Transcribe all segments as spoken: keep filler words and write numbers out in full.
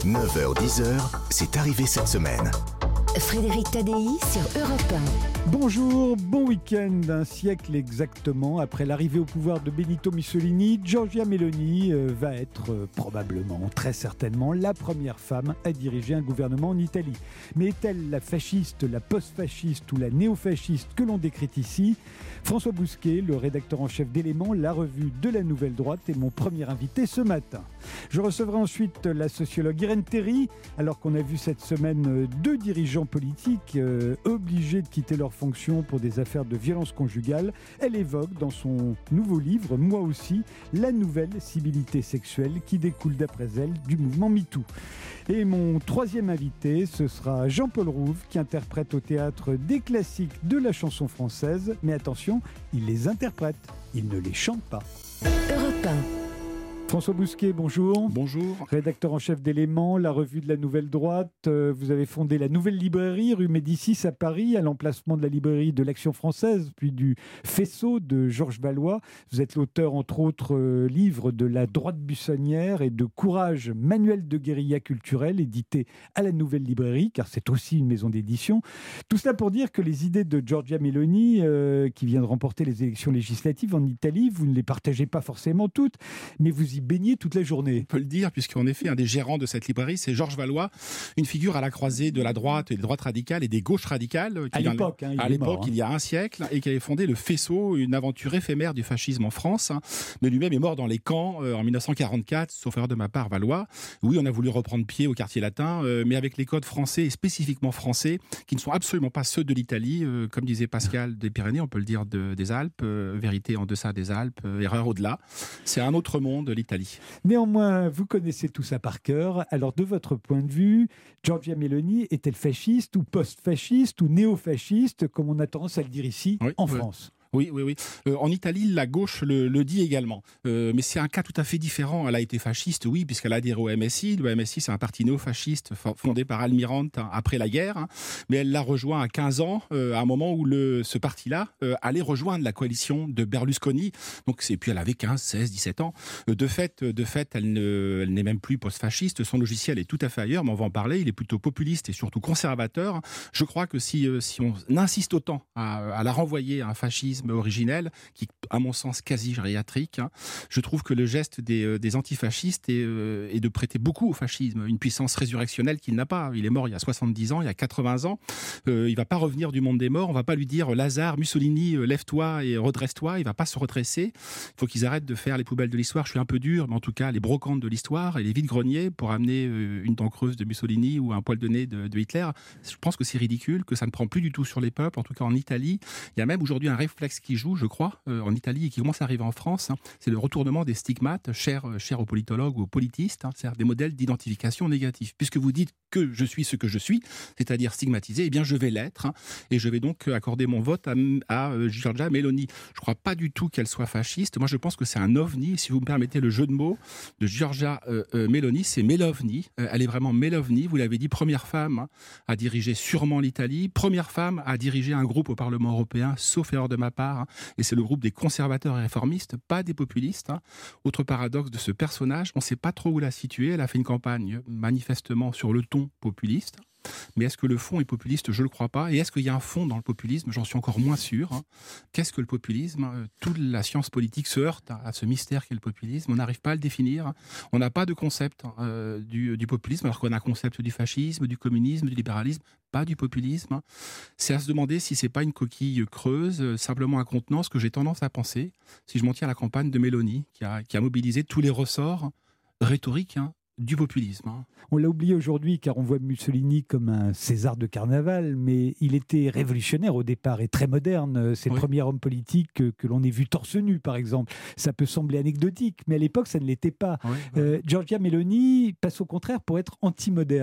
neuf heures dix, c'est arrivé cette semaine. Frédéric Tadei sur Europe un. Bonjour, bon week-end. Un siècle exactement après l'arrivée au pouvoir de Benito Mussolini, Giorgia Meloni euh, va être euh, probablement, très certainement, la première femme à diriger un gouvernement en Italie. Mais est-elle la fasciste, la post-fasciste ou la néo-fasciste que l'on décrite ici ? François Bousquet, le rédacteur en chef d'Éléments, la revue de la Nouvelle Droite, est mon premier invité ce matin. Je recevrai ensuite la sociologue Irène Théry, alors qu'on a vu cette semaine deux dirigeants politiques euh, obligés de quitter leur fonction pour des affaires de violence conjugale. Elle évoque dans son nouveau livre, Moi aussi, la nouvelle civilité sexuelle qui découle d'après elle du mouvement MeToo. Et mon troisième invité, ce sera Jean-Paul Rouve, qui interprète au théâtre des classiques de la chanson française. Mais attention, il les interprète, il ne les chante pas. Europe un. François Bousquet, bonjour. Bonjour. Rédacteur en chef d'Éléments, la revue de la Nouvelle Droite. Euh, vous avez fondé la Nouvelle Librairie, rue Médicis à Paris, à l'emplacement de la librairie de l'Action française, puis du Faisceau de Georges Valois. Vous êtes l'auteur, entre autres, euh, livres de La droite buissonnière et de Courage, manuel de guérilla culturelle, édité à la Nouvelle Librairie, car c'est aussi une maison d'édition. Tout cela pour dire que les idées de Giorgia Meloni, euh, qui vient de remporter les élections législatives en Italie, vous ne les partagez pas forcément toutes, mais vous y baignez toute la journée. On peut le dire, puisqu'en effet, un des gérants de cette librairie, c'est Georges Valois, une figure à la croisée de la droite et des droites radicales et des gauches radicales. À l'époque, hein, il à est l'époque, mort, hein. il y a un siècle, et qui avait fondé le Faisceau, une aventure éphémère du fascisme en France. Hein. Mais lui-même est mort dans les camps euh, en dix-neuf cent quarante-quatre, sauf erreur de ma part, Valois. Oui, on a voulu reprendre pied au quartier latin, euh, mais avec les codes français, et spécifiquement français, qui ne sont absolument pas ceux de l'Italie, euh, comme disait Pascal des Pyrénées, on peut le dire de, des Alpes, euh, vérité en deçà des Alpes, euh, erreur au-delà. C'est un autre monde, l'Italie. Néanmoins, vous connaissez tout ça par cœur. Alors, de votre point de vue, Giorgia Meloni est-elle fasciste ou post-fasciste ou néo-fasciste, comme on a tendance à le dire ici, oui, en oui. France ? Oui, oui, oui. Euh, en Italie, la gauche le, le dit également. Euh, mais c'est un cas tout à fait différent. Elle a été fasciste, oui, puisqu'elle a adhéré au M S I. Le M S I, c'est un parti néo-fasciste fondé par Almirante hein, après la guerre. Hein. Mais elle l'a rejoint à quinze ans, euh, à un moment où le, ce parti-là euh, allait rejoindre la coalition de Berlusconi. Donc, et puis elle avait quinze, seize, dix-sept ans. Euh, de fait, de fait elle, ne, elle n'est même plus post-fasciste. Son logiciel est tout à fait ailleurs, mais on va en parler. Il est plutôt populiste et surtout conservateur. Je crois que si, euh, si on insiste autant à, à la renvoyer à un fascisme originel, qui, à mon sens, quasi gériatrique. Hein. Je trouve que le geste des, euh, des antifascistes est, euh, est de prêter beaucoup au fascisme, une puissance résurrectionnelle qu'il n'a pas. Il est mort il y a soixante-dix ans, il y a quatre-vingts ans. Euh, il ne va pas revenir du monde des morts. On ne va pas lui dire Lazare, Mussolini, euh, lève-toi et redresse-toi. Il ne va pas se redresser. Il faut qu'ils arrêtent de faire les poubelles de l'histoire. Je suis un peu dur, mais en tout cas, les brocantes de l'histoire et les vides-greniers pour amener euh, une dent creuse de Mussolini ou un poil de nez de, de Hitler. Je pense que c'est ridicule, que ça ne prend plus du tout sur les peuples. En tout cas, en Italie, il y a même aujourd'hui un réflexe qui joue, je crois, euh, en Italie et qui commence à arriver en France, hein, c'est le retournement des stigmates, chers, euh, chers aux politologues ou aux politistes, hein, c'est-à-dire des modèles d'identification négatifs. Puisque vous dites que je suis ce que je suis, c'est-à-dire stigmatisé, eh bien je vais l'être, hein, et je vais donc accorder mon vote à, à euh, Giorgia Meloni. Je ne crois pas du tout qu'elle soit fasciste. Moi, je pense que c'est un ovni, si vous me permettez le jeu de mots de Giorgia euh, euh, Meloni, c'est Melovni. Euh, elle est vraiment Melovni, vous l'avez dit, première femme hein, à diriger sûrement l'Italie, première femme à diriger un groupe au Parlement européen, sauf erreur de ma part, Hein, et c'est le groupe des conservateurs et réformistes, pas des populistes. Hein. Autre paradoxe de ce personnage, on ne sait pas trop où la situer. Elle a fait une campagne manifestement sur le ton populiste. Mais est-ce que le fond est populiste ? Je ne le crois pas. Et est-ce qu'il y a un fond dans le populisme ? J'en suis encore moins sûr. Hein. Qu'est-ce que le populisme ? Toute la science politique se heurte à ce mystère qu'est le populisme. On n'arrive pas à le définir. On n'a pas de concept euh, du, du populisme, alors qu'on a un concept du fascisme, du communisme, du libéralisme, pas du populisme. C'est à se demander si ce n'est pas une coquille creuse, simplement un contenant, ce que j'ai tendance à penser, si je m'en tiens à la campagne de Meloni, qui a, qui a mobilisé tous les ressorts rhétoriques, hein, du populisme. On l'a oublié aujourd'hui car on voit Mussolini comme un César de carnaval, mais il était révolutionnaire au départ et très moderne. C'est oui. le premier homme politique que, que l'on ait vu torse nu, par exemple. Ça peut sembler anecdotique, mais à l'époque, ça ne l'était pas. Oui, oui. Euh, Giorgia Meloni passe au contraire pour être anti-moderne.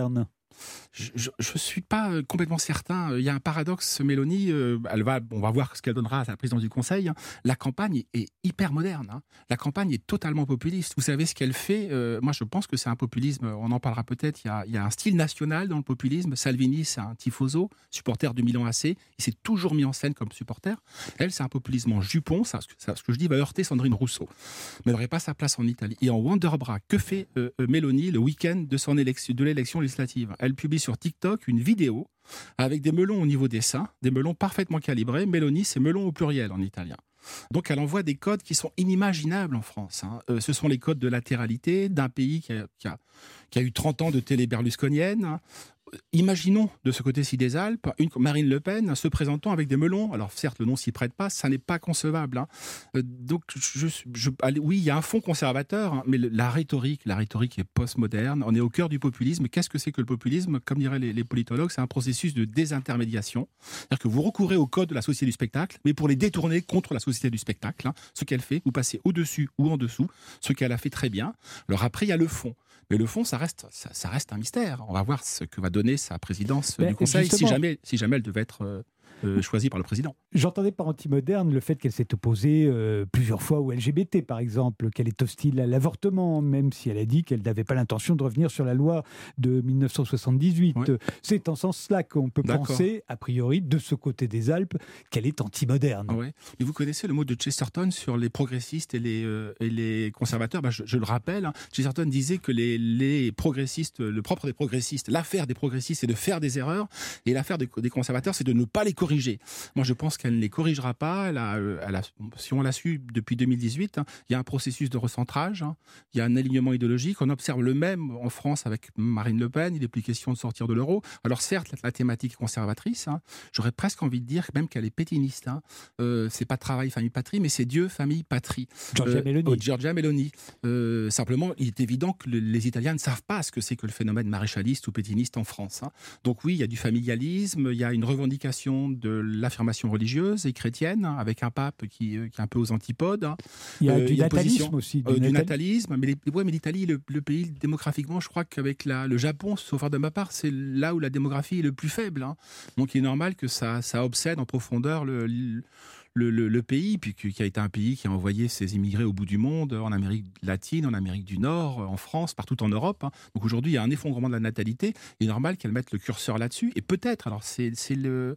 Je ne suis pas complètement certain. Il y a un paradoxe, Mélanie. Euh, elle va, on va voir ce qu'elle donnera à la présidence du Conseil. La campagne est hyper moderne. Hein. La campagne est totalement populiste. Vous savez ce qu'elle fait. euh, Moi, je pense que c'est un populisme. On en parlera peut-être. Il y a, il y a un style national dans le populisme. Salvini, c'est un tifoso, supporter du Milan A C. Il s'est toujours mis en scène comme supporter. Elle, c'est un populisme en jupon. Ça, ça, ce que je dis va heurter Sandrine Rousseau. Mais elle n'aurait pas sa place en Italie. Et en Wonderbra, que fait euh, Mélanie le week-end de, son élection, de l'élection législative? Elle publie sur TikTok une vidéo avec des melons au niveau des seins, des melons parfaitement calibrés. Mélanie, c'est melon au pluriel en italien. Donc elle envoie des codes qui sont inimaginables en France. Hein. Euh, ce sont les codes de latéralité d'un pays qui a, qui a, qui a eu trente ans de télé berlusconienne. Hein. Imaginons de ce côté-ci des Alpes, une Marine Le Pen se présentant avec des melons. Alors certes, le nom s'y prête pas, ça n'est pas concevable. Hein. Euh, donc, je, je, allez, oui, il y a un fond conservateur, hein, mais le, la rhétorique, la rhétorique est postmoderne. On est au cœur du populisme. Qu'est-ce que c'est que le populisme? Comme diraient les, les politologues, c'est un processus de désintermédiation. C'est-à-dire que vous recourez au code de la société du spectacle, mais pour les détourner contre la société du spectacle. Hein. Ce qu'elle fait, vous passez au-dessus ou en dessous, ce qu'elle a fait très bien. Alors après, il y a le fond. Mais le fond, ça reste, ça, ça reste un mystère. On va voir ce que va donner sa présidence ben, du Conseil si jamais, si jamais elle devait être euh, euh, choisie par le président. J'entendais par anti-moderne le fait qu'elle s'est opposée euh, plusieurs fois au L G B T, par exemple, qu'elle est hostile à l'avortement, même si elle a dit qu'elle n'avait pas l'intention de revenir sur la loi de mille neuf cent soixante-dix-huit. Ouais. C'est en ce sens-là qu'on peut D'accord. penser, a priori, de ce côté des Alpes, qu'elle est anti-moderne. Ouais. Et vous connaissez le mot de Chesterton sur les progressistes et les, euh, et les conservateurs. Ben, je, je le rappelle, hein, Chesterton disait que les, les progressistes, le propre des progressistes, l'affaire des progressistes, c'est de faire des erreurs, et l'affaire des, des conservateurs, c'est de ne pas les corriger. Moi, je pense qu'elle ne les corrigera pas. Elle a, elle a, si on l'a su depuis deux mille dix-huit, hein, il y a un processus de recentrage, hein, il y a un alignement idéologique. On observe le même en France avec Marine Le Pen. Il n'est plus question de sortir de l'euro. Alors certes, la, la thématique est conservatrice. Hein, j'aurais presque envie de dire même qu'elle est pétiniste. Hein. Euh, c'est pas travail, famille, patrie, mais c'est Dieu, famille, patrie. Giorgia euh, Meloni. Oh, Giorgia Meloni. Euh, simplement, il est évident que le, les Italiens ne savent pas ce que c'est que le phénomène maréchaliste ou pétiniste en France. Hein. Donc oui, il y a du familialisme, il y a une revendication de l'affirmation religieuse et chrétienne, hein, avec un pape qui, euh, qui est un peu aux antipodes. Hein. Il y a euh, du il y a natalisme position, aussi. Du, euh, du natalisme. Mais, les, ouais, mais l'Italie, le, le pays, démographiquement, je crois qu'avec la, le Japon, sauf de ma part, c'est là où la démographie est le plus faible. Hein. Donc il est normal que ça, ça obsède en profondeur le... le Le, le, le pays, puis qui a été un pays qui a envoyé ses immigrés au bout du monde, en Amérique latine, en Amérique du Nord, en France, partout en Europe. Hein. Donc aujourd'hui, il y a un effondrement de la natalité. Il est normal qu'elle mette le curseur là-dessus. Et peut-être, alors c'est, c'est le,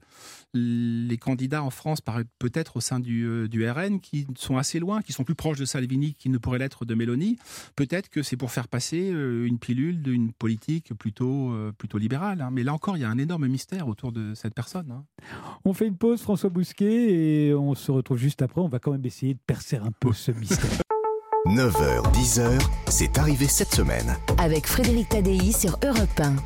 les candidats en France, peut-être au sein du, euh, du R N, qui sont assez loin, qui sont plus proches de Salvini qu'ils ne pourraient l'être de Meloni. Peut-être que c'est pour faire passer euh, une pilule d'une politique plutôt, euh, plutôt libérale. Hein. Mais là encore, il y a un énorme mystère autour de cette personne. Hein. On fait une pause, François Bousquet, et on On se retrouve juste après, on va quand même essayer de percer un peu ce mystère. neuf heures, dix heures, c'est arrivé cette semaine. Avec Frédéric Tadei sur Europe un.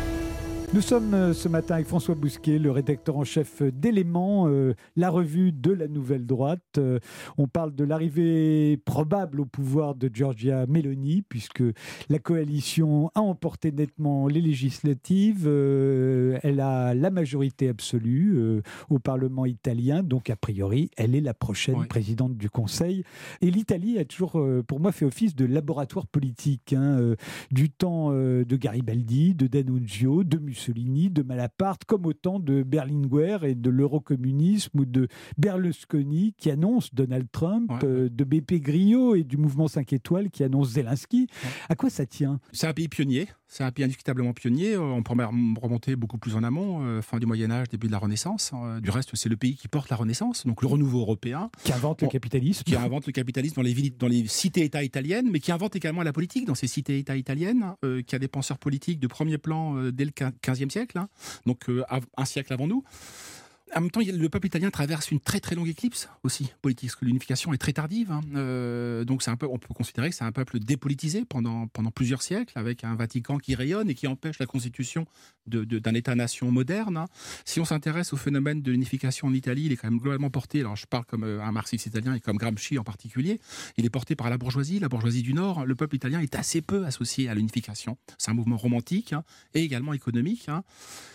Nous sommes ce matin avec François Bousquet, le rédacteur en chef d'Éléments, euh, la revue de la Nouvelle Droite. Euh, on parle de l'arrivée probable au pouvoir de Giorgia Meloni, puisque la coalition a emporté nettement les législatives. Euh, elle a la majorité absolue euh, au Parlement italien, donc a priori, elle est la prochaine ouais. présidente du Conseil. Et l'Italie a toujours, euh, pour moi, fait office de laboratoire politique, hein, euh, du temps euh, de Garibaldi, de D'Annunzio, de Mussolini, de Malaparte, comme au temps de Berlinguer et de l'eurocommunisme, ou de Berlusconi qui annonce Donald Trump, ouais. euh, de B P Grillo et du mouvement cinq étoiles qui annonce Zelensky. Ouais. À quoi ça tient ? C'est un pays pionnier, c'est un pays indiscutablement pionnier. On pourrait remonter beaucoup plus en amont, euh, fin du Moyen-Âge, début de la Renaissance. Euh, du reste, c'est le pays qui porte la Renaissance, donc le renouveau européen. Qui invente on, le capitalisme. Qui invente le capitalisme dans les, villes, dans les cités-États italiennes, mais qui invente également la politique dans ces cités-États italiennes, euh, qui a des penseurs politiques de premier plan euh, dès le quinzième siècle, hein, donc euh, un siècle avant nous. En même temps, le peuple italien traverse une très très longue éclipse aussi politique, parce que l'unification est très tardive. Hein. Euh, donc c'est un peu, on peut considérer que c'est un peuple dépolitisé pendant, pendant plusieurs siècles, avec un Vatican qui rayonne et qui empêche la constitution de, de, d'un État-nation moderne. Hein. Si on s'intéresse au phénomène de l'unification en Italie, il est quand même globalement porté, alors je parle comme un marxiste italien et comme Gramsci en particulier, il est porté par la bourgeoisie, la bourgeoisie du Nord. Le peuple italien est assez peu associé à l'unification. C'est un mouvement romantique, hein, et également économique. Hein.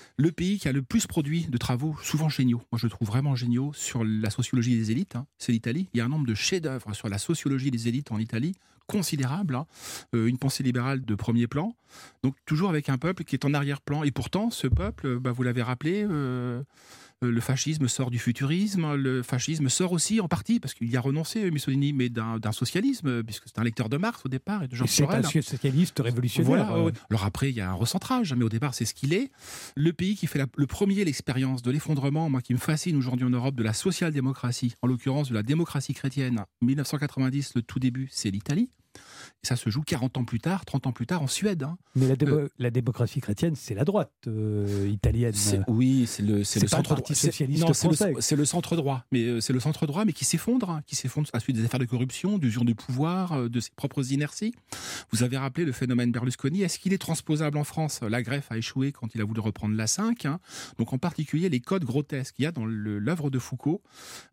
Le pays qui a le plus produit de travaux, souvent géniaux, moi je le trouve vraiment géniaux, sur la sociologie des élites, hein, c'est l'Italie. Il y a un nombre de chefs-d'œuvre sur la sociologie des élites en Italie, considérable, hein, euh, une pensée libérale de premier plan, donc toujours avec un peuple qui est en arrière-plan. Et pourtant, ce peuple, bah, vous l'avez rappelé, euh, le fascisme sort du futurisme, le fascisme sort aussi en partie, parce qu'il y a renoncé Mussolini, mais d'un, d'un socialisme, puisque c'est un lecteur de Marx au départ et de Georges Sorel. C'est un socialiste révolutionnaire. Voilà, euh... Alors après, il y a un recentrage, mais au départ, c'est ce qu'il est. Le pays qui fait la, le premier l'expérience de l'effondrement, moi qui me fascine aujourd'hui en Europe, de la social-démocratie, en l'occurrence de la démocratie chrétienne, mille neuf cent quatre-vingt-dix, le tout début, c'est l'Italie. Et ça se joue quarante ans plus tard, trente ans plus tard en Suède. Hein. Mais la, démo- euh, la démocratie chrétienne, c'est la droite euh, italienne. C'est, oui, c'est le, c'est c'est le pas centre le parti droit. socialiste C'est, non, français. c'est le, c'est le centre droit, mais euh, c'est le centre droit, mais qui s'effondre, hein, qui s'effondre à la suite des affaires de corruption, d'usure du pouvoir, euh, de ses propres inerties. Vous avez rappelé le phénomène Berlusconi. Est-ce qu'il est transposable en France ? La greffe a échoué quand il a voulu reprendre l'A cinq. Hein. Donc en particulier les codes grotesques qu'il y a dans le, l'œuvre de Foucault.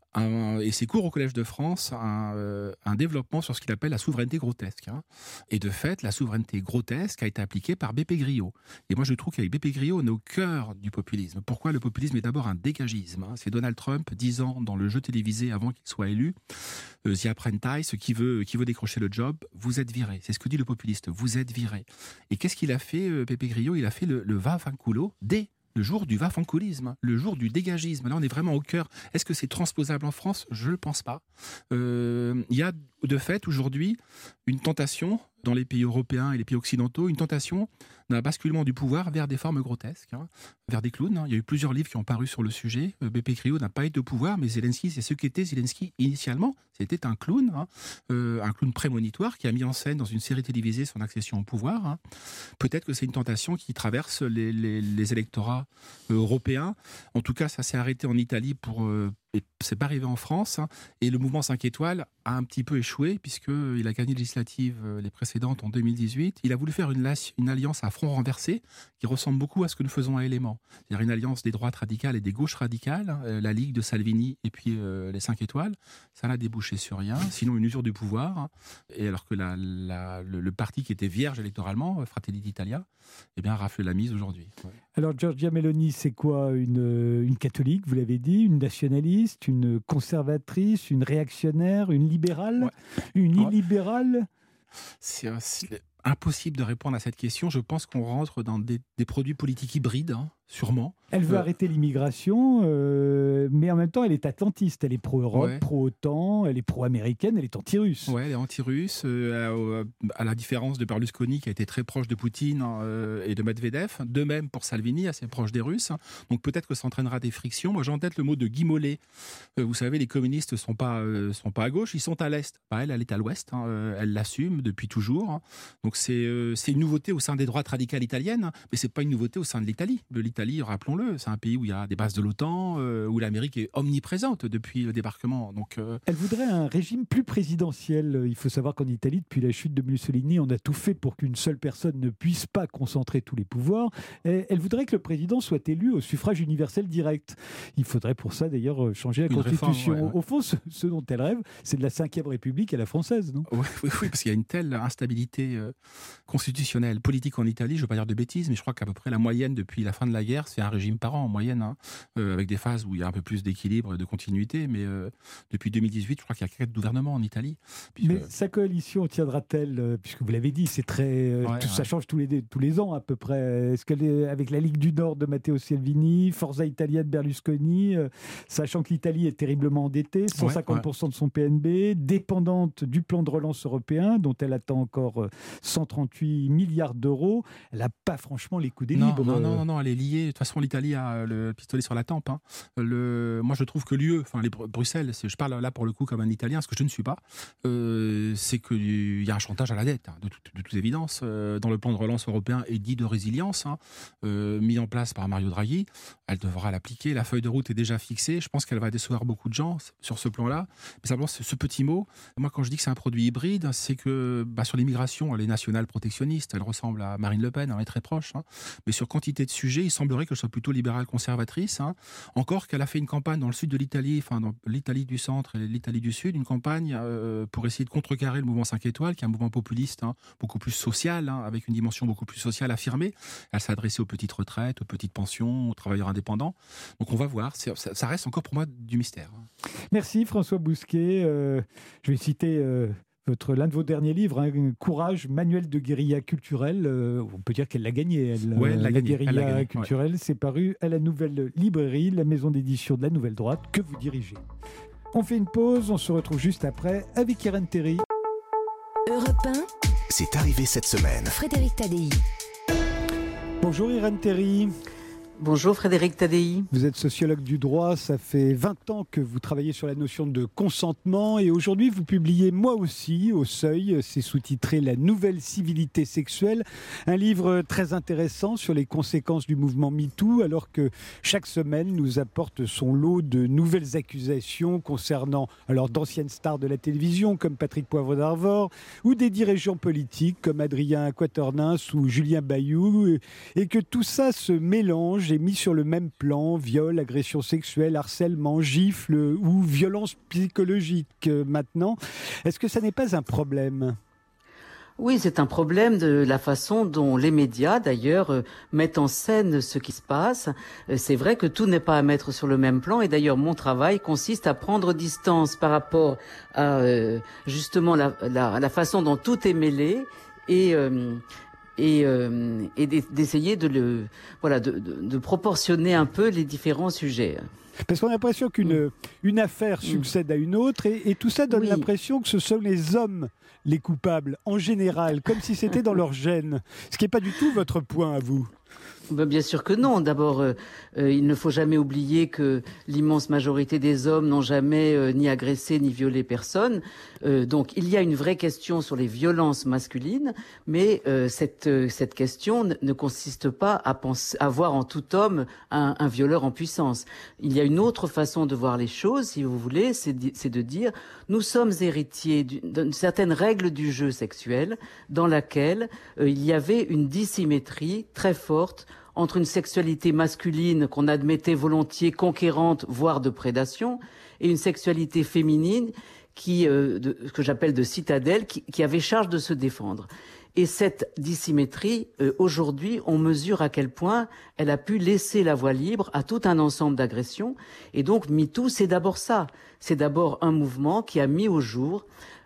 Un, et ses cours au Collège de France, un, euh, un développement sur ce qu'il appelle la souveraineté grotesque. Hein. Et de fait, la souveraineté grotesque a été appliquée par B P Grillo. Et moi, je trouve qu'avec B P Grillo, on est au cœur du populisme. Pourquoi le populisme est d'abord un dégagisme, hein. C'est Donald Trump, dix ans dans le jeu télévisé avant qu'il soit élu, euh, The Apprentice, qui veut, qui veut décrocher le job, vous êtes viré. C'est ce que dit le populiste, vous êtes viré. Et qu'est-ce qu'il a fait, euh, B P Grillo ? Il a fait le, le va-fanculo dès le jour du va-fanculisme, le jour du dégagisme. Là, on est vraiment au cœur. Est-ce que c'est transposable en France ? Je ne le pense pas. Euh, il y a de fait aujourd'hui une tentation dans les pays européens et les pays occidentaux, une tentation d'un basculement du pouvoir vers des formes grotesques, hein, vers des clowns. Il y a eu plusieurs livres qui ont paru sur le sujet. B P Grillo n'a pas eu de pouvoir, mais Zelensky, c'est ce qu'était Zelensky initialement. C'était un clown, hein, euh, un clown prémonitoire qui a mis en scène dans une série télévisée son accession au pouvoir. Hein. Peut-être que c'est une tentation qui traverse les, les, les électorats euh, européens. En tout cas, ça s'est arrêté en Italie pour... Euh, et c'est pas arrivé en France, hein, et le mouvement cinq étoiles a un petit peu échoué puisqu'il a gagné les législatives, euh, les précédentes en deux mille dix-huit. Il a voulu faire une, une alliance à front renversé qui ressemble beaucoup à ce que nous faisons à Éléments. C'est-à-dire une alliance des droites radicales et des gauches radicales, hein, la Ligue de Salvini et puis euh, les cinq étoiles. Ça n'a débouché sur rien, sinon une usure du pouvoir. Hein, et alors que la, la, le, le parti qui était vierge électoralement, Fratelli d'Italia, eh bien, rafle la mise aujourd'hui. Ouais. Alors, Giorgia Meloni, c'est quoi ? Une, une catholique, vous l'avez dit, une nationaliste, une conservatrice, une réactionnaire, une libérale, ouais. une illibérale ? c'est, c'est impossible de répondre à cette question. Je pense qu'on rentre dans des, des produits politiques hybrides, hein, sûrement. Elle veut euh... arrêter l'immigration, euh, mais en même temps, elle est atlantiste. Elle est pro-Europe, ouais. pro-OTAN, elle est pro-américaine, elle est anti-russe. Oui, elle est anti-russe, euh, à, à la différence de Berlusconi, qui a été très proche de Poutine euh, et de Medvedev. De même pour Salvini, assez proche des Russes. Donc peut-être que ça entraînera des frictions. Moi, j'ai en tête le mot de Guy Mollet. Euh, vous savez, les communistes ne sont pas, euh, sont pas à gauche, ils sont à l'Est. Bah, elle, elle est à l'Ouest. Hein, euh, elle l'assume depuis toujours. Hein. Donc c'est, euh, c'est une nouveauté au sein des droites radicales italiennes, hein, mais ce n'est pas une nouveauté au sein de l'Italie. De l'Italie, rappelons-le, c'est un pays où il y a des bases de l'OTAN, euh, où l'Amérique est omniprésente depuis le débarquement. Donc, euh... Elle voudrait un régime plus présidentiel. Il faut savoir qu'en Italie, depuis la chute de Mussolini, on a tout fait pour qu'une seule personne ne puisse pas concentrer tous les pouvoirs. Et elle voudrait que le président soit élu au suffrage universel direct. Il faudrait pour ça d'ailleurs changer la Une Constitution. Réforme, ouais, ouais. Au fond, ce, ce dont elle rêve, c'est de la cinquième République à la française, non ? Oui, oui, oui, parce qu'il y a une telle instabilité euh, constitutionnelle, politique en Italie, je ne veux pas dire de bêtises, mais je crois qu'à peu près la moyenne depuis la fin de la guerre, c'est un régime par an en moyenne, hein, euh, avec des phases où il y a un peu plus d'équilibre et de continuité, mais euh, depuis deux mille dix-huit, je crois qu'il y a quatre gouvernements en Italie. Puisque... Mais sa coalition tiendra-t-elle, euh, puisque vous l'avez dit, c'est très, euh, ouais, tout, ouais. ça change tous les, tous les ans à peu près. Est-ce qu'elle est avec la Ligue du Nord de Matteo Salvini, Forza Italia de Berlusconi, euh, sachant que l'Italie est terriblement endettée, cent cinquante pour cent ouais, ouais. de son P N B, dépendante du plan de relance européen, dont elle attend encore euh, cent trente-huit milliards d'euros, elle n'a pas franchement les coups des non, libres. Non, non, non, non, elle est liée. De toute façon, l'Italie a le pistolet sur la tempe. Hein. Le... Moi, je trouve que l'U E, enfin les Bruxelles, c'est, je parle là pour le coup comme un Italien, ce que je ne suis pas, euh, c'est qu'il y a un chantage à la dette, hein, de, tout, de toute évidence, euh, dans le plan de relance européen et dit de résilience, hein, euh, mis en place par Mario Draghi. Elle devra l'appliquer. La feuille de route est déjà fixée. Je pense qu'elle va décevoir beaucoup de gens sur ce plan-là. Mais simplement, ce petit mot, moi, quand je dis que c'est un produit hybride, c'est que bah, sur l'immigration, elle est nationale protectionniste. Elle ressemble à Marine Le Pen, elle est très proche. Hein. Mais sur quantité de sujets, il semble semblerait qu'elle soit plutôt libérale conservatrice. Hein. Encore qu'elle a fait une campagne dans le sud de l'Italie, enfin dans l'Italie du centre et l'Italie du sud, une campagne euh, pour essayer de contrecarrer le mouvement cinq étoiles, qui est un mouvement populiste, hein, beaucoup plus social, hein, avec une dimension beaucoup plus sociale affirmée. Elle s'est adressée aux petites retraites, aux petites pensions, aux travailleurs indépendants. Donc on va voir, ça, ça reste encore pour moi du mystère. Merci François Bousquet. Euh, je vais citer euh, votre, l'un de vos derniers livres, hein, Courage, manuel de guérilla culturelle. Euh, on peut dire qu'elle l'a gagné, elle, ouais, elle l'a la gagné, guérilla elle l'a gagné, culturelle. Ouais. C'est paru à la Nouvelle Librairie, la maison d'édition de la Nouvelle Droite, que vous dirigez. On fait une pause, on se retrouve juste après avec Irène Théry. Europe un, c'est arrivé cette semaine. Frédéric Tadei. Bonjour Irène Théry. Bonjour Frédéric Tadei. Vous êtes sociologue du droit, ça fait vingt ans que vous travaillez sur la notion de consentement et aujourd'hui vous publiez Moi aussi au Seuil, c'est sous-titré La nouvelle civilité sexuelle, un livre très intéressant sur les conséquences du mouvement MeToo alors que chaque semaine nous apporte son lot de nouvelles accusations concernant alors d'anciennes stars de la télévision comme Patrick Poivre d'Arvor ou des dirigeants politiques comme Adrien Quaternens ou Julien Bayou et que tout ça se mélange est mis sur le même plan, viol, agression sexuelle, harcèlement, gifle ou violence psychologique maintenant. Est-ce que ça n'est pas un problème ? Oui, c'est un problème de la façon dont les médias, d'ailleurs, euh, mettent en scène ce qui se passe. Euh, c'est vrai que tout n'est pas à mettre sur le même plan. Et d'ailleurs, mon travail consiste à prendre distance par rapport à euh, justement la, la, la façon dont tout est mêlé et... Euh, et, euh, et d'essayer de, le, voilà, de, de, de proportionner un peu les différents sujets. Parce qu'on a l'impression qu'une une affaire succède à une autre et, et tout ça donne oui. l'impression que ce sont les hommes les coupables, en général, comme si c'était dans leur gène. Ce qui n'est pas du tout votre point à vous. Ben bien sûr que non. D'abord, euh, euh, il ne faut jamais oublier que l'immense majorité des hommes n'ont jamais euh, ni agressé ni violé personne. Euh, donc, il y a une vraie question sur les violences masculines, mais euh, cette, euh, cette question ne, ne consiste pas à, penser, à voir en tout homme un, un violeur en puissance. Il y a une autre façon de voir les choses, si vous voulez, c'est de dire nous sommes héritiers d'une certaine règle du jeu sexuel dans laquelle euh, il y avait une dissymétrie très forte entre une sexualité masculine qu'on admettait volontiers conquérante, voire de prédation, et une sexualité féminine qui, euh, de, que j'appelle de citadelle, qui, qui avait charge de se défendre. Et cette dissymétrie, euh, aujourd'hui, on mesure à quel point elle a pu laisser la voie libre à tout un ensemble d'agressions. Et donc, MeToo, c'est d'abord ça. C'est d'abord un mouvement qui a mis au jour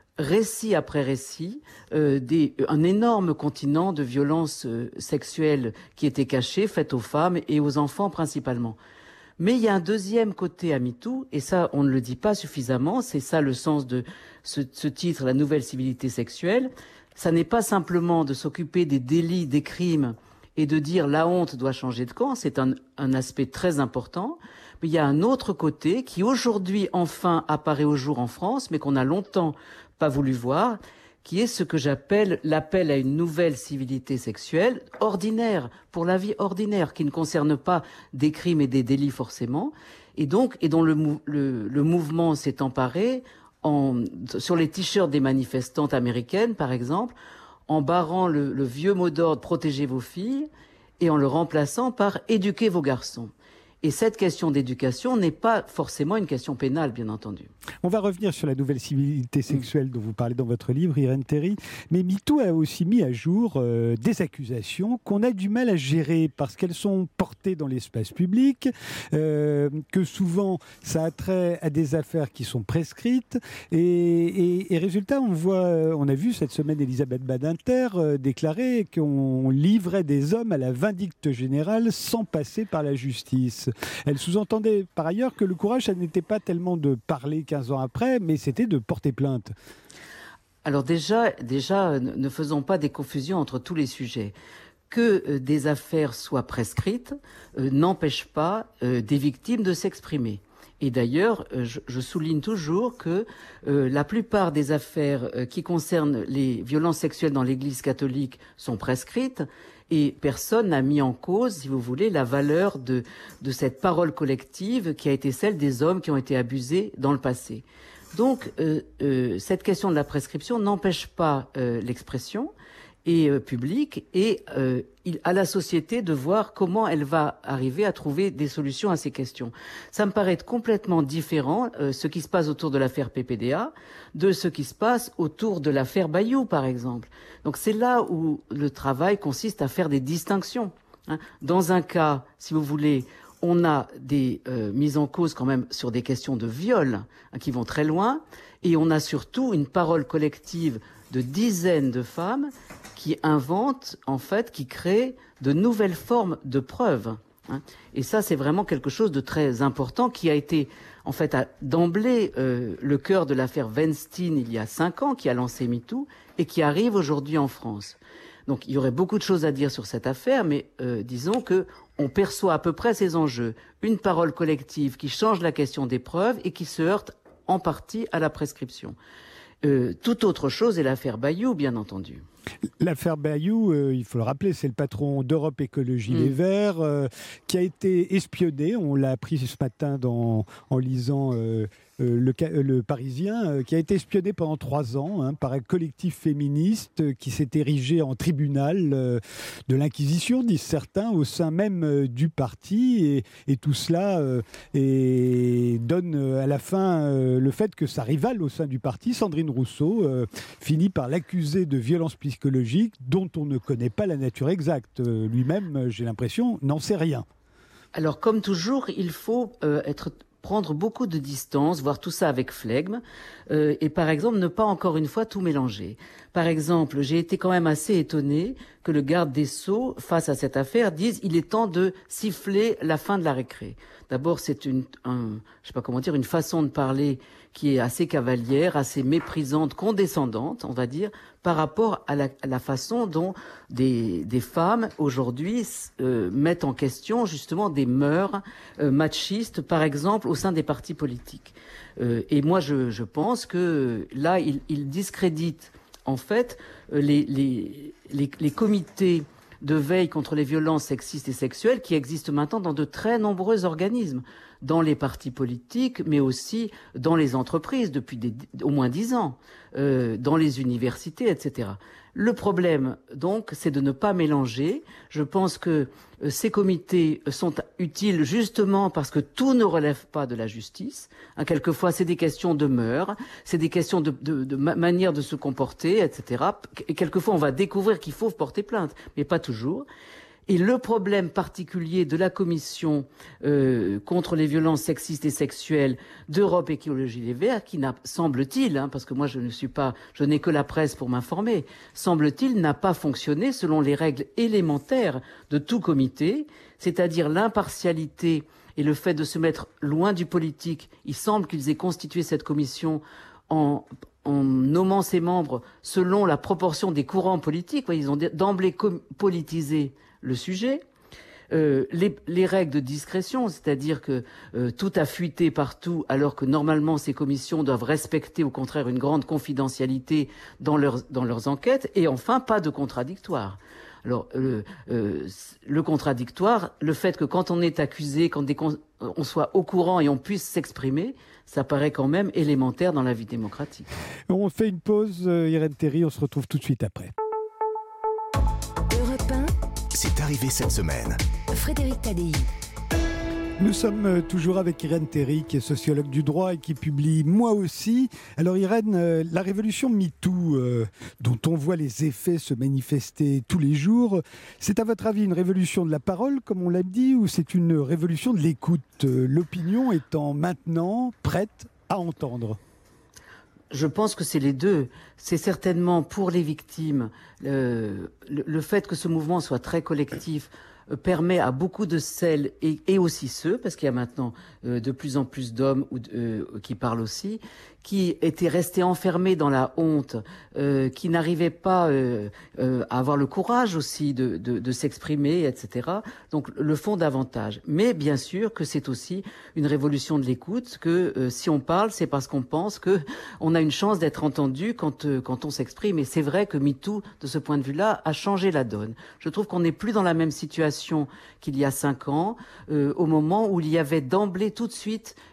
récit après récit, euh, des, un énorme continent de violences euh, sexuelles qui étaient cachées, faites aux femmes et aux enfants principalement. Mais il y a un deuxième côté à MeToo, et ça, on ne le dit pas suffisamment, c'est ça le sens de ce, ce titre, La nouvelle civilité sexuelle. Ça n'est pas simplement de s'occuper des délits, des crimes, et de dire la honte doit changer de camp, c'est un, un aspect très important. Mais il y a un autre côté qui aujourd'hui enfin apparaît au jour en France, mais qu'on a longtemps pas voulu voir, qui est ce que j'appelle l'appel à une nouvelle civilité sexuelle ordinaire, pour la vie ordinaire, qui ne concerne pas des crimes et des délits forcément, et donc et dont le, le, le mouvement s'est emparé en, sur les t-shirts des manifestantes américaines, par exemple, en barrant le, le vieux mot d'ordre « protégez vos filles » et en le remplaçant par « éduquez vos garçons ». Et cette question d'éducation n'est pas forcément une question pénale, bien entendu. On va revenir sur la nouvelle civilité sexuelle dont vous parlez dans votre livre, Irène Théry. Mais MeToo a aussi mis à jour euh, des accusations qu'on a du mal à gérer parce qu'elles sont portées dans l'espace public, euh, que souvent ça a trait à des affaires qui sont prescrites. Et, et, et résultat, on voit, on a vu cette semaine Elisabeth Badinter euh, déclarer qu'on livrait des hommes à la vindicte générale sans passer par la justice. Elle sous-entendait par ailleurs que le courage, ça n'était pas tellement de parler quinze ans après, mais c'était de porter plainte. Alors déjà, déjà, ne faisons pas des confusions entre tous les sujets. Que euh, des affaires soient prescrites euh, n'empêche pas euh, des victimes de s'exprimer. Et d'ailleurs, euh, je, je souligne toujours que euh, la plupart des affaires euh, qui concernent les violences sexuelles dans l'Église catholique sont prescrites. Et personne n'a mis en cause, si vous voulez, la valeur de, de cette parole collective qui a été celle des hommes qui ont été abusés dans le passé. Donc, euh, euh, cette question de la prescription n'empêche pas euh, l'expression. et euh, publique, et euh, il, à la société de voir comment elle va arriver à trouver des solutions à ces questions. Ça me paraît complètement différent, euh, ce qui se passe autour de l'affaire P P D A, de ce qui se passe autour de l'affaire Bayou, par exemple. Donc c'est là où le travail consiste à faire des distinctions. Hein. Dans un cas, si vous voulez, on a des euh, mises en cause quand même sur des questions de viol hein, qui vont très loin, et on a surtout une parole collective de dizaines de femmes qui inventent, en fait, qui créent de nouvelles formes de preuves. Hein. Et ça, c'est vraiment quelque chose de très important qui a été, en fait, d'emblée euh, le cœur de l'affaire Weinstein il y a cinq ans, qui a lancé MeToo, et qui arrive aujourd'hui en France. Donc, il y aurait beaucoup de choses à dire sur cette affaire, mais euh, disons que on perçoit à peu près ces enjeux. Une parole collective qui change la question des preuves et qui se heurte en partie à la prescription. Euh, toute autre chose est l'affaire Bayou, bien entendu. L'affaire Bayou, euh, il faut le rappeler, c'est le patron d'Europe Écologie Les Mm. Verts euh, qui a été espionné. On l'a appris ce matin dans, en lisant euh, euh, le, ca- euh, le Parisien, euh, qui a été espionné pendant trois ans hein, par un collectif féministe euh, qui s'est érigé en tribunal euh, de l'Inquisition, disent certains, au sein même euh, du parti. Et, et tout cela euh, et donne euh, à la fin euh, le fait que sa rivale au sein du parti, Sandrine Rousseau, euh, finit par l'accuser de violence psychologique dont on ne connaît pas la nature exacte. Euh, lui-même, euh, j'ai l'impression, n'en sait rien. Alors, comme toujours, il faut euh, être, prendre beaucoup de distance, voir tout ça avec flegme, euh, et par exemple, ne pas encore une fois tout mélanger. Par exemple, j'ai été quand même assez étonné que le garde des Sceaux, face à cette affaire, dise « il est temps de siffler la fin de la récré ». D'abord, c'est une, un, je sais pas comment dire, une façon de parler qui est assez cavalière, assez méprisante, condescendante, on va dire, par rapport à la, à la façon dont des, des femmes aujourd'hui euh, mettent en question justement des mœurs euh, machistes, par exemple au sein des partis politiques. Euh, et moi, je, je pense que là, il, il discrédite en fait les, les, les, les comités de veille contre les violences sexistes et sexuelles qui existent maintenant dans de très nombreux organismes, dans les partis politiques, mais aussi dans les entreprises depuis des, au moins dix ans, euh, dans les universités, et cetera. Le problème, donc, c'est de ne pas mélanger. Je pense que euh, ces comités sont utiles justement parce que tout ne relève pas de la justice. Hein, quelquefois, c'est des questions de mœurs, c'est des questions de, de, de ma- manière de se comporter, et cetera. Et quelquefois, on va découvrir qu'il faut porter plainte, mais pas toujours. Et le problème particulier de la commission euh, contre les violences sexistes et sexuelles d'Europe Écologie Les Verts, qui n'a, semble-t-il, hein, parce que moi je ne suis pas, je n'ai que la presse pour m'informer, semble-t-il, n'a pas fonctionné selon les règles élémentaires de tout comité, c'est-à-dire l'impartialité et le fait de se mettre loin du politique. Il semble qu'ils aient constitué cette commission en en nommant ses membres selon la proportion des courants politiques. Ils ont d'emblée com- politisé le sujet. Euh, les, les règles de discrétion, c'est-à-dire que euh, tout a fuité partout, alors que normalement ces commissions doivent respecter au contraire une grande confidentialité dans leurs, dans leurs enquêtes. Et enfin, pas de contradictoire. Alors, euh, euh, le contradictoire, le fait que quand on est accusé, quand des con- on soit au courant et on puisse s'exprimer, ça paraît quand même élémentaire dans la vie démocratique. On fait une pause, euh, Irène Théry, on se retrouve tout de suite après. Europe un, C'est arrivé cette semaine. Frédéric Tadei. Nous sommes euh, toujours avec Irène Théry, qui est sociologue du droit et qui publie Moi aussi. Alors Irène, euh, la révolution MeToo, euh, dont on voit les effets se manifester tous les jours, c'est à votre avis une révolution de la parole, comme on l'a dit, ou c'est une révolution de l'écoute, euh, l'opinion étant maintenant prête à entendre ? Je pense que c'est les deux. C'est certainement pour les victimes, euh, le, le fait que ce mouvement soit très collectif euh, permet à beaucoup de celles, et, et aussi ceux, parce qu'il y a maintenant euh, de plus en plus d'hommes ou de, euh, qui parlent aussi, qui étaient restés enfermés dans la honte, euh, qui n'arrivaient pas euh, euh, à avoir le courage aussi de, de, de s'exprimer, et cetera. Donc le font davantage. Mais bien sûr que c'est aussi une révolution de l'écoute, que euh, si on parle, c'est parce qu'on pense que on a une chance d'être entendu quand, euh, quand on s'exprime. Et c'est vrai que MeToo, de ce point de vue-là, a changé la donne. Je trouve qu'on n'est plus dans la même situation qu'il y a cinq ans, euh, au moment où il y avait d'emblée tout de suite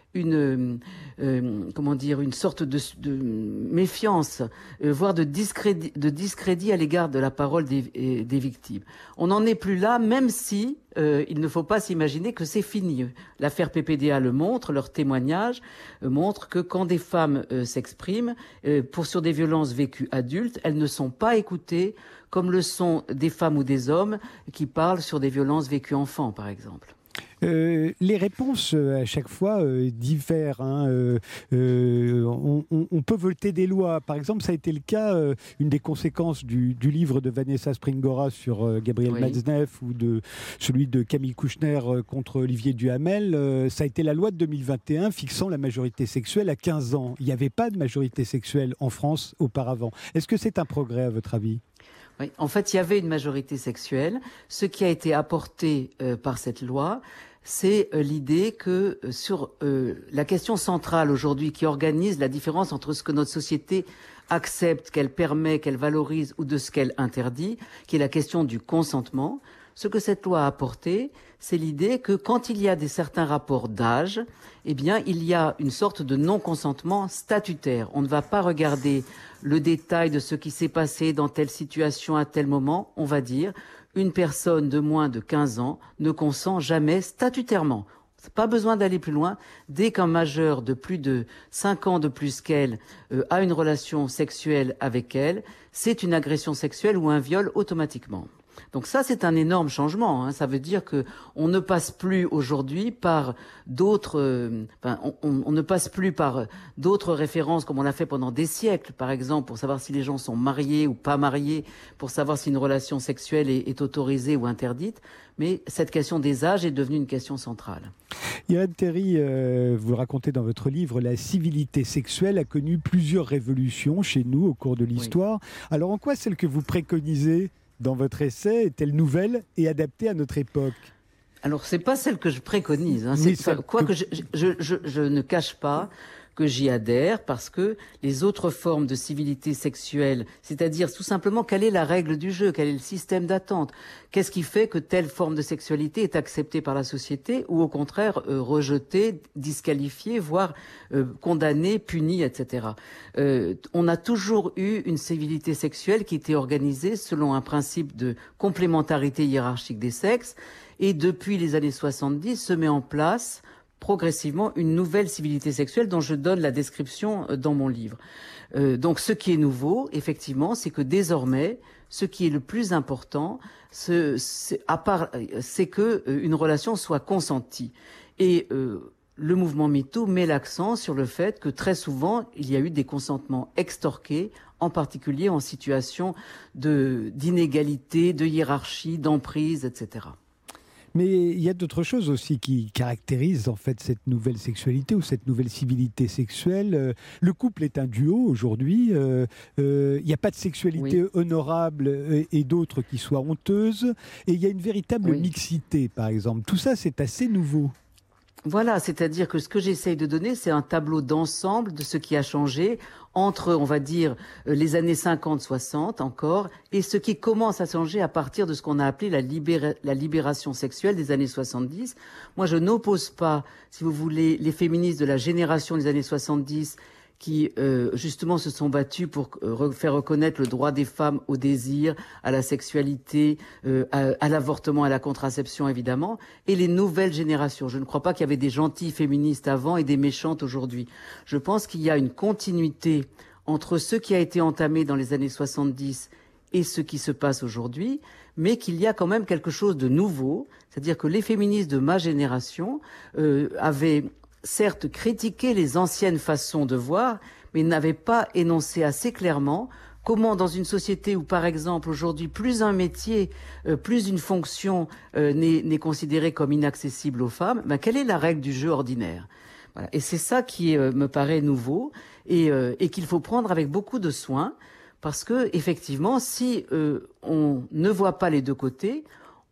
une, euh, comment dire, une sorte de, de méfiance, euh, voire de discrédit, de discrédit à l'égard de la parole des, des victimes. On n'en est plus là, même si euh, il ne faut pas s'imaginer que c'est fini. L'affaire P P D A le montre, leur témoignage euh, montre que quand des femmes euh, s'expriment euh, pour sur des violences vécues adultes, elles ne sont pas écoutées comme le sont des femmes ou des hommes qui parlent sur des violences vécues enfants, par exemple. Euh, les réponses euh, à chaque fois euh, diffèrent. Hein. Euh, euh, on, on, on peut voter des lois. Par exemple, ça a été le cas, euh, une des conséquences du, du livre de Vanessa Springora sur euh, Gabriel oui. Matzneff ou de celui de Camille Kouchner euh, contre Olivier Duhamel. Euh, ça a été la loi de deux mille vingt et un fixant la majorité sexuelle à quinze ans. Il n'y avait pas de majorité sexuelle en France auparavant. Est-ce que c'est un progrès à votre avis ? Oui, en fait, il y avait une majorité sexuelle. Ce qui a été apporté euh, par cette loi, c'est euh, l'idée que euh, sur euh, la question centrale aujourd'hui qui organise la différence entre ce que notre société accepte, qu'elle permet, qu'elle valorise ou de ce qu'elle interdit, qui est la question du consentement, ce que cette loi a apporté, c'est l'idée que quand il y a des certains rapports d'âge, eh bien, il y a une sorte de non-consentement statutaire. On ne va pas regarder le détail de ce qui s'est passé dans telle situation à tel moment. On va dire, une personne de moins de quinze ans ne consent jamais statutairement. Pas besoin d'aller plus loin. Dès qu'un majeur de plus de cinq ans de plus qu'elle euh, a une relation sexuelle avec elle, c'est une agression sexuelle ou un viol automatiquement. Donc ça, c'est un énorme changement. Hein. Ça veut dire que on ne passe plus aujourd'hui par d'autres, euh, enfin, on, on, on ne passe plus par d'autres références comme on l'a fait pendant des siècles, par exemple, pour savoir si les gens sont mariés ou pas mariés, pour savoir si une relation sexuelle est, est autorisée ou interdite. Mais cette question des âges est devenue une question centrale. Irène Théry, euh, vous le racontez dans votre livre, la civilité sexuelle a connu plusieurs révolutions chez nous au cours de l'histoire. Oui. Alors en quoi celle que vous préconisez dans votre essai est-elle nouvelle et adaptée à notre époque ? Alors, c'est pas celle que je préconise. Hein. Oui, c'est, quoique que... je, je, je, je ne cache pas que j'y adhère parce que les autres formes de civilité sexuelle, c'est-à-dire tout simplement quelle est la règle du jeu, quel est le système d'attente, qu'est-ce qui fait que telle forme de sexualité est acceptée par la société ou au contraire euh, rejetée, disqualifiée, voire euh, condamnée, punie, et cetera. Euh, on a toujours eu une civilité sexuelle qui était organisée selon un principe de complémentarité hiérarchique des sexes et depuis les années soixante-dix se met en place progressivement une nouvelle civilité sexuelle dont je donne la description dans mon livre. Euh, donc ce qui est nouveau, effectivement, c'est que désormais, ce qui est le plus important, c'est, c'est, à part, c'est que euh, une relation soit consentie. Et euh, le mouvement MeToo met l'accent sur le fait que très souvent, il y a eu des consentements extorqués, en particulier en situation de, d'inégalité, de hiérarchie, d'emprise, et cetera. Mais il y a d'autres choses aussi qui caractérisent en fait cette nouvelle sexualité ou cette nouvelle civilité sexuelle. Le couple est un duo aujourd'hui. Euh, euh, il n'y a pas de sexualité oui. honorable et, et d'autres qui soient honteuses. Et il y a une véritable oui. mixité, par exemple. Tout ça, c'est assez nouveau. Voilà, c'est-à-dire que ce que j'essaye de donner, c'est un tableau d'ensemble de ce qui a changé entre, on va dire, les années cinquante soixante encore, et ce qui commence à changer à partir de ce qu'on a appelé la, libéra- la libération sexuelle des années soixante-dix. Moi, je n'oppose pas, si vous voulez, les féministes de la génération des années soixante-dix qui, euh, justement, se sont battus pour euh, faire reconnaître le droit des femmes au désir, à la sexualité, euh, à, à l'avortement, à la contraception, évidemment, et les nouvelles générations. Je ne crois pas qu'il y avait des gentilles féministes avant et des méchantes aujourd'hui. Je pense qu'il y a une continuité entre ce qui a été entamé dans les années soixante-dix et ce qui se passe aujourd'hui, mais qu'il y a quand même quelque chose de nouveau, c'est-à-dire que les féministes de ma génération euh, avaient certes critiqué les anciennes façons de voir, mais n'avaient pas énoncé assez clairement comment dans une société où, par exemple, aujourd'hui, plus un métier, euh, plus une fonction euh, n'est, n'est considérée comme inaccessible aux femmes, ben, quelle est la règle du jeu ordinaire ? Voilà. Et c'est ça qui euh, me paraît nouveau et, euh, et qu'il faut prendre avec beaucoup de soin, parce que effectivement, si euh, on ne voit pas les deux côtés,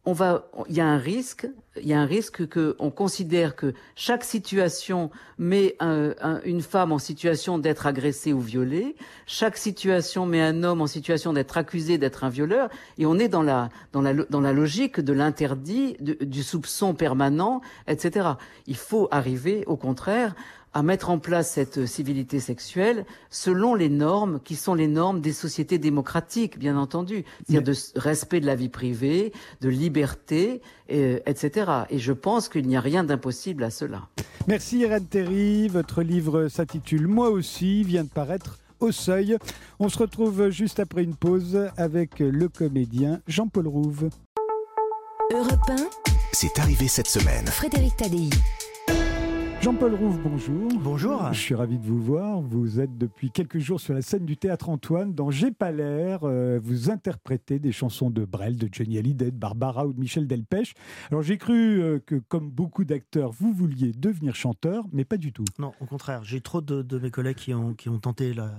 on va, il y a un risque, il y a un risque que on considère que chaque situation met un, un, une femme en situation d'être agressée ou violée, chaque situation met un homme en situation d'être accusé d'être un violeur, et on est dans la dans la dans la logique de l'interdit, de, du soupçon permanent, et cetera. Il faut arriver, au contraire, à mettre en place cette civilité sexuelle selon les normes qui sont les normes des sociétés démocratiques, bien entendu, c'est-à-dire de respect de la vie privée, de liberté, et, et cetera. Et je pense qu'il n'y a rien d'impossible à cela. Merci Irène Théry. Votre livre s'intitule « Moi aussi », vient de paraître au Seuil. On se retrouve juste après une pause avec le comédien Jean-Paul Rouve. Europe un, C'est arrivé cette semaine. Frédéric Tadei. Jean-Paul Rouve, bonjour. Bonjour. Je suis ravi de vous voir. Vous êtes depuis quelques jours sur la scène du Théâtre Antoine. Dans J'ai pas l'air, euh, vous interprétez des chansons de Brel, de Johnny Hallyday, de Barbara ou de Michel Delpech. Alors j'ai cru euh, que, comme beaucoup d'acteurs, vous vouliez devenir chanteur, mais pas du tout. Non, au contraire. J'ai trop de, de mes collègues qui ont, qui ont tenté la,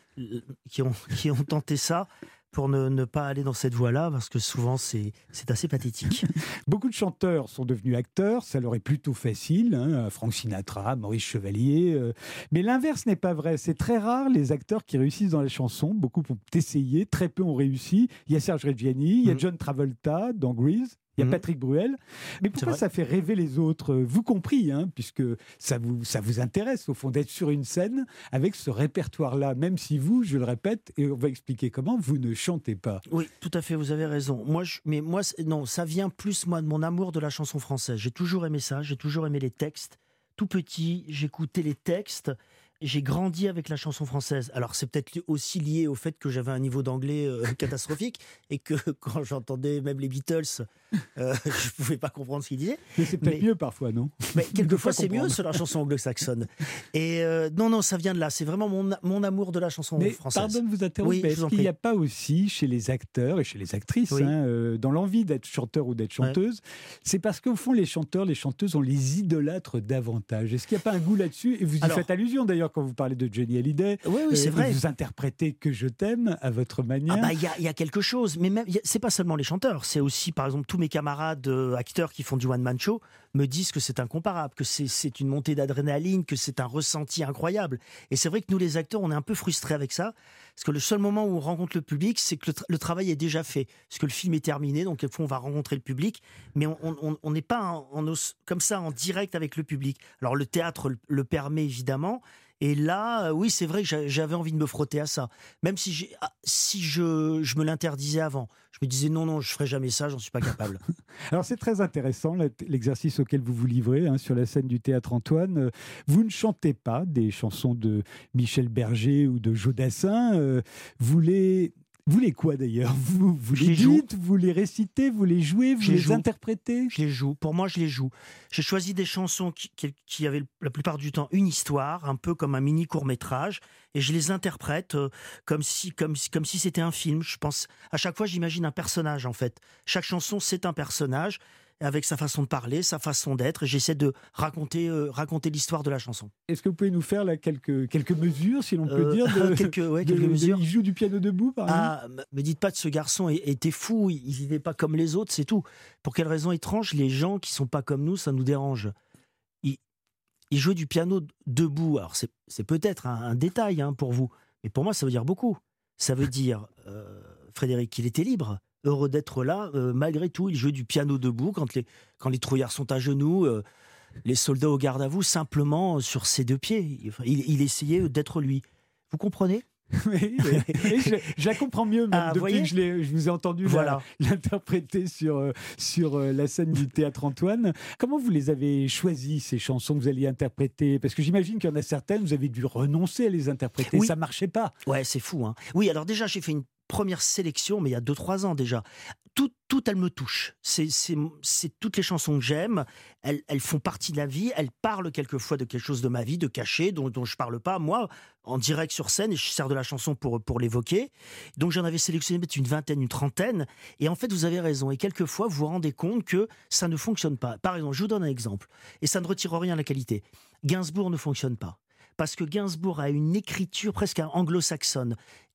qui ont, qui ont tenté ça pour ne, ne pas aller dans cette voie-là, parce que souvent c'est, c'est assez pathétique. Beaucoup de chanteurs sont devenus acteurs, ça leur est plutôt facile, hein, Frank Sinatra, Maurice Chevalier, euh, mais l'inverse n'est pas vrai. C'est très rare les acteurs qui réussissent dans la chanson, beaucoup ont essayé, très peu ont réussi. Il y a Serge Reggiani, il y a John Travolta dans Grease, il y a mmh. Patrick Bruel. Mais pourquoi ça fait rêver les autres, vous compris, hein, puisque ça vous, ça vous intéresse, au fond, d'être sur une scène avec ce répertoire-là, même si vous, je le répète, et on va expliquer comment, vous ne chantez pas. Oui, tout à fait, vous avez raison. Moi, je, mais moi, non, ça vient plus, moi, de mon amour de la chanson française. J'ai toujours aimé ça, j'ai toujours aimé les textes. Tout petit, j'écoutais les textes. J'ai grandi avec la chanson française. Alors, c'est peut-être aussi lié au fait que j'avais un niveau d'anglais euh, catastrophique et que quand j'entendais même les Beatles, euh, je ne pouvais pas comprendre ce qu'ils disaient. Mais c'est peut-être mais, mieux parfois, non? Mais quelquefois, c'est mieux sur la chanson anglo-saxonne. Et euh, non, non, ça vient de là. C'est vraiment mon, mon amour de la chanson mais française. Pardon de vous interrompre, oui, mais est-ce qu'il n'y a pas aussi chez les acteurs et chez les actrices, oui. hein, euh, dans l'envie d'être chanteur ou d'être chanteuse, ouais. c'est parce qu'au fond, les chanteurs, les chanteuses, on les idolâtre davantage. Est-ce qu'il n'y a pas un goût là-dessus? Et vous y Alors, faites allusion d'ailleurs quand vous parlez de Johnny Hallyday. Oui, oui, c'est euh, vrai. Vous interprétez Que je t'aime à votre manière. Ah bah, y a, y a quelque chose, mais même, y a, c'est pas seulement les chanteurs, c'est aussi, par exemple, tous mes camarades euh, acteurs qui font du one-man show me disent que c'est incomparable, que c'est, c'est une montée d'adrénaline, que c'est un ressenti incroyable. Et c'est vrai que nous, les acteurs, on est un peu frustrés avec ça, parce que le seul moment où on rencontre le public, c'est que le, tra- le travail est déjà fait, parce que le film est terminé, donc quelquefois on va rencontrer le public, mais on n'est pas en, en, comme ça en direct avec le public. Alors le théâtre le, le permet évidemment. Et là, oui, c'est vrai que j'avais envie de me frotter à ça. Même si, j'ai, si je, je me l'interdisais avant. Je me disais non, non, je ne ferai jamais ça, j'en suis pas capable. Alors c'est très intéressant l'exercice auquel vous vous livrez hein, sur la scène du Théâtre Antoine. Vous ne chantez pas des chansons de Michel Berger ou de Jodassin. Euh, vous les... Vous les quoi d'ailleurs? Vous, vous les, les dites, vous les récitez, vous les jouez, vous je les, les interprétez? Je les joue. Pour moi, je les joue. J'ai choisi des chansons qui, qui, qui avaient la plupart du temps une histoire, un peu comme un mini court-métrage, et je les interprète euh, comme si, comme, comme si c'était un film. Je pense, à chaque fois, j'imagine un personnage en fait. Chaque chanson, c'est un personnage, avec sa façon de parler, sa façon d'être, et j'essaie de raconter, euh, raconter l'histoire de la chanson. Est-ce que vous pouvez nous faire là, quelques, quelques mesures, si l'on peut euh, dire de, quelques, ouais, quelques de, mesures. De, il joue du piano debout, par ah, exemple? Me dites pas de ce garçon, il était fou, il n'était pas comme les autres, c'est tout. Pour quelle raison étrange, les gens qui sont pas comme nous, ça nous dérange. Il, il jouait du piano debout, alors c'est, c'est peut-être un, un détail hein, pour vous, mais pour moi ça veut dire beaucoup. Ça veut dire, euh, Frédéric, qu'il était libre. Heureux d'être là, euh, malgré tout, il jouait du piano debout quand les, quand les trouillards sont à genoux, euh, les soldats au garde à vous, simplement sur ses deux pieds. Il, il essayait d'être lui. Vous comprenez? Oui, oui. je, je la comprends mieux même ah, depuis voyez que je, l'ai, je vous ai entendu voilà. la, l'interpréter sur, euh, sur euh, la scène du Théâtre Antoine. Comment vous les avez choisies, ces chansons que vous alliez interpréter? Parce que j'imagine qu'il y en a certaines, vous avez dû renoncer à les interpréter, oui. ça ne marchait pas. Ouais, c'est fou. Hein. Oui, alors déjà, j'ai fait une première sélection, mais il y a deux trois ans déjà. Tout, tout elles me touchent. C'est, c'est, c'est toutes les chansons que j'aime. Elles, elles font partie de la vie. Elles parlent quelquefois de quelque chose de ma vie, de caché, dont, dont je ne parle pas, moi, en direct sur scène, et je sers de la chanson pour, pour l'évoquer. Donc j'en avais sélectionné peut-être une vingtaine, une trentaine. Et en fait, vous avez raison. Et quelquefois, vous vous rendez compte que ça ne fonctionne pas. Par exemple, je vous donne un exemple. Et ça ne retire rien à la qualité. Gainsbourg ne fonctionne pas. Parce que Gainsbourg a une écriture presque anglo-saxonne.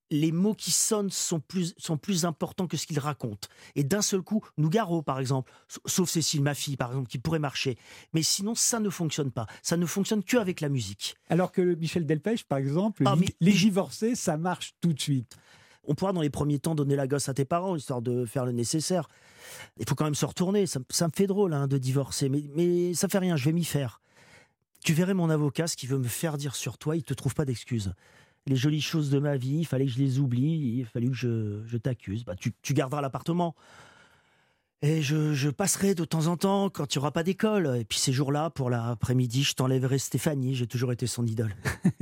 les mots qui sonnent sont plus, sont plus importants que ce qu'ils racontent. Et d'un seul coup, Nougaro, par exemple, sauf Cécile, ma fille, par exemple, qui pourrait marcher. Mais sinon, ça ne fonctionne pas. Ça ne fonctionne qu'avec la musique. Alors que Michel Delpech, par exemple, ah, les, mais... les divorcés, ça marche tout de suite. On pourra, dans les premiers temps, donner la gosse à tes parents, histoire de faire le nécessaire. Il faut quand même se retourner. Ça, ça me fait drôle hein, de divorcer, mais, mais ça fait rien, je vais m'y faire. Tu verrais mon avocat, ce qu'il veut me faire dire sur toi, il ne te trouve pas d'excuses. Les jolies choses de ma vie, il fallait que je les oublie, il fallait que je, je t'accuse. Bah, tu, tu garderas l'appartement. Et je, je passerai de temps en temps quand il n'y aura pas d'école. Et puis ces jours-là, pour l'après-midi, je t'enlèverai Stéphanie. J'ai toujours été son idole.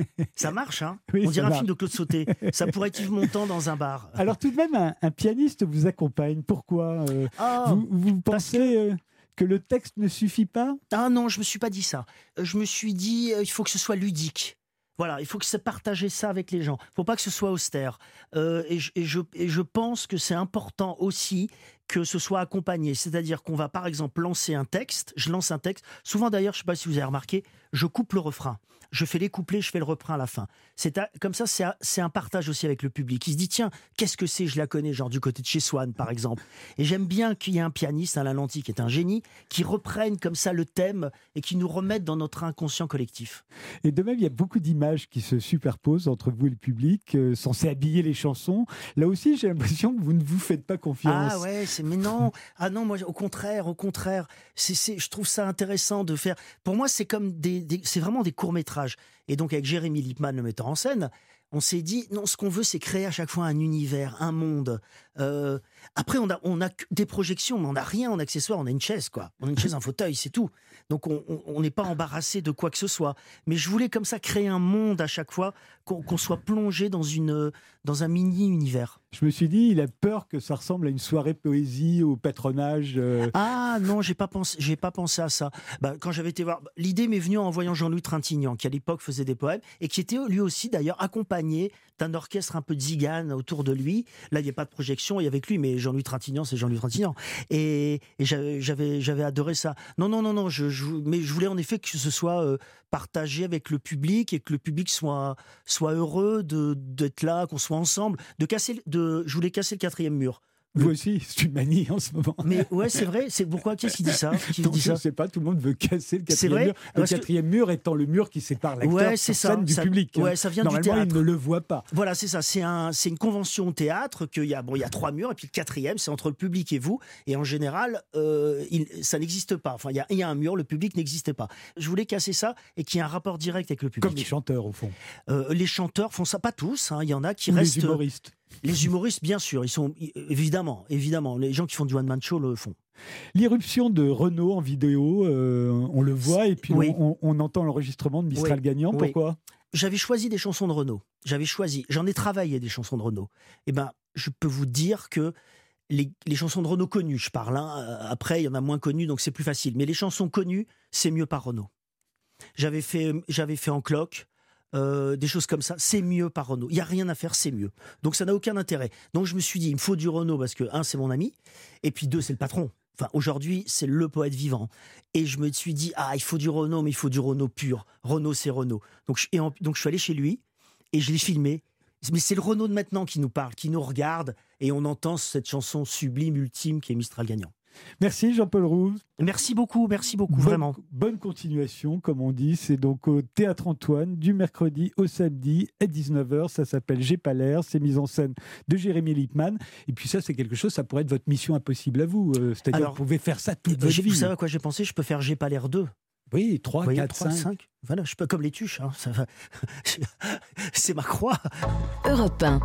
Ça marche, hein oui, on dirait un marche. film de Claude Sauté. Ça pourrait être Yves Montand dans un bar. Alors tout de même, un, un pianiste vous accompagne. Pourquoi euh, oh, Vous, vous pensez que... Euh, que le texte ne suffit pas ? Ah non, je me suis pas dit ça. Je me suis dit, euh, il faut que ce soit ludique. Voilà, il faut que se partager ça avec les gens. Il ne faut pas que ce soit austère. Euh, et, je, et, je, et je pense que c'est important aussi que ce soit accompagné. C'est-à-dire qu'on va par exemple lancer un texte. Je lance un texte. Souvent d'ailleurs, je ne sais pas si vous avez remarqué, je coupe le refrain. Je fais les couplets, je fais le refrain à la fin. C'est à, comme ça, c'est, à, c'est un partage aussi avec le public. Il se dit, tiens, qu'est-ce que c'est ? Je la connais, genre du côté de chez Swann, par exemple. Et j'aime bien qu'il y ait un pianiste, Alain Lanty, qui est un génie, qui reprenne comme ça le thème et qui nous remette dans notre inconscient collectif. Et de même, il y a beaucoup d'images qui se superposent entre vous et le public, euh, censées habiller les chansons. Là aussi, j'ai l'impression que vous ne vous faites pas confiance. Ah ouais, c'est, mais non, ah non, moi, au contraire, au contraire, c'est, c'est, je trouve ça intéressant de faire. Pour moi, c'est comme des, des c'est vraiment des courts-métrages. Et donc, avec Jérémy Lippmann, le metteur en scène, on s'est dit, non, ce qu'on veut, c'est créer à chaque fois un univers, un monde. Euh, après, on a, on a des projections, mais on n'a rien en accessoire. On a une chaise, quoi. On a une chaise, un fauteuil, c'est tout. Donc, on n'est pas embarrassé de quoi que ce soit. Mais je voulais comme ça créer un monde à chaque fois, qu'on, qu'on soit plongé dans, une, dans un mini-univers. Je me suis dit, il a peur que ça ressemble à une soirée poésie au patronage. Euh... Ah non, j'ai pas pensé, j'ai pas pensé à ça. Bah, quand j'avais été voir, l'idée m'est venue en voyant Jean-Louis Trintignant, qui à l'époque faisait des poèmes et qui était lui aussi d'ailleurs accompagné d'un orchestre un peu de zigane autour de lui. Là, il n'y a pas de projection, il y avait que lui, mais Jean-Louis Trintignant, c'est Jean-Louis Trintignant. Et, et j'avais, j'avais, j'avais adoré ça. Non, non, non, non. Je, je, mais je voulais en effet que ce soit euh, partagé avec le public et que le public soit soit heureux de d'être là, qu'on soit ensemble, de casser, de. Je voulais casser le quatrième mur. Vous aussi, c'est une manie en ce moment. Mais ouais, c'est vrai. C'est pourquoi qu'est-ce qui dit ça qui Donc, dit je ne ça sais pas. Tout le monde veut casser le C'est quatrième vrai mur. Le Parce quatrième que... mur étant le mur qui sépare l'acteur ouais, sur ça, scène du ça, public. Ouais, ça vient Normalement, du théâtre. il ne le voit pas. Voilà, c'est ça. C'est un, c'est une convention au théâtre qu'il y a. Bon, il y a trois murs et puis le quatrième, c'est entre le public et vous. Et en général, euh, il, ça n'existe pas. Enfin, il y a, il y a un mur, le public n'existait pas. Je voulais casser ça et qu'il y ait un rapport direct avec le public. Comme les chanteurs, au fond. Euh, les chanteurs font ça, pas tous. Hein. Il y en a qui Ou restent. Les humoristes. Les humoristes, bien sûr, ils sont évidemment, évidemment, les gens qui font du one-man show le font. L'irruption de Renaud en vidéo, euh, on le voit et puis oui. on, on entend l'enregistrement de Mistral oui. gagnant. Oui. Pourquoi ? J'avais choisi des chansons de Renaud. J'avais choisi, j'en ai travaillé des chansons de Renaud. Eh ben, je peux vous dire que les, les chansons de Renaud connues, je parle. Hein, après, il y en a moins connues, donc c'est plus facile. Mais les chansons connues, c'est mieux par Renaud. J'avais fait, j'avais fait En Cloque. Euh, des choses comme ça, c'est mieux par Renaud. Il n'y a rien à faire, c'est mieux. Donc ça n'a aucun intérêt. Donc je me suis dit, il me faut du Renaud parce que, un, c'est mon ami, et puis deux, c'est le patron. Enfin, aujourd'hui, c'est le poète vivant. Et je me suis dit, ah, il faut du Renaud, mais il faut du Renaud pur. Renaud, c'est Renaud. Donc je, et en, donc je suis allé chez lui, et je l'ai filmé. Mais c'est le Renaud de maintenant qui nous parle, qui nous regarde, et on entend cette chanson sublime, ultime, qui est Mistral gagnant. Merci Jean-Paul Rouve. Merci beaucoup, merci beaucoup, bonne, vraiment. Bonne continuation, comme on dit. C'est donc au Théâtre Antoine, du mercredi au samedi à dix-neuf heures. Ça s'appelle J'ai pas l'air. C'est mise en scène de Jérémy Lippmann. Et puis ça, c'est quelque chose, ça pourrait être votre mission impossible à vous. Euh, c'est-à-dire Alors, vous pouvez faire ça toute votre vie. Vous savez à quoi j'ai pensé ? Je peux faire J'ai pas l'air deux. Oui, trois, quatre, cinq. Voilà, je peux comme les tuches. Hein, ça va. C'est ma croix. Europe un.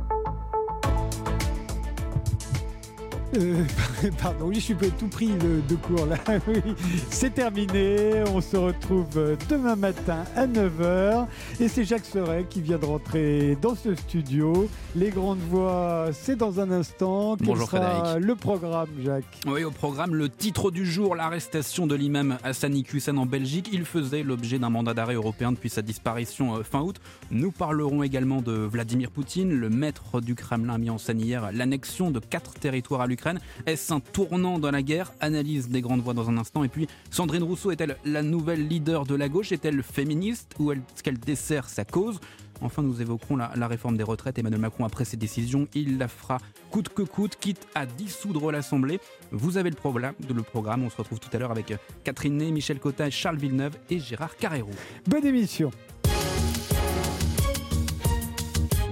Euh, pardon, oui, je suis tout pris de, de cours là. Oui, c'est terminé. On se retrouve demain matin à neuf heures. Et c'est Jacques Serret qui vient de rentrer dans ce studio. Les grandes voix, c'est dans un instant. Quel Bonjour sera Frédéric. le programme, Jacques ? Oui, au programme, le titre du jour, l'arrestation de l'imam Hassani Hussein en Belgique. Il faisait l'objet d'un mandat d'arrêt européen depuis sa disparition fin août. Nous parlerons également de Vladimir Poutine. Le maître du Kremlin a mis en scène hier l'annexion de quatre territoires à l'Ukraine. Est-ce un tournant dans la guerre ? Analyse des grandes voix dans un instant. Et puis, Sandrine Rousseau est-elle la nouvelle leader de la gauche ? Est-elle féministe ou est-ce qu'elle dessert sa cause ? Enfin, nous évoquerons la, la réforme des retraites. Emmanuel Macron a pris ses décisions. Il la fera coûte que coûte, quitte à dissoudre l'Assemblée. Vous avez le, problème, le programme. On se retrouve tout à l'heure avec Catherine Ney, Michel Cotta, Charles Villeneuve et Gérard Carrérou. Bonne émission.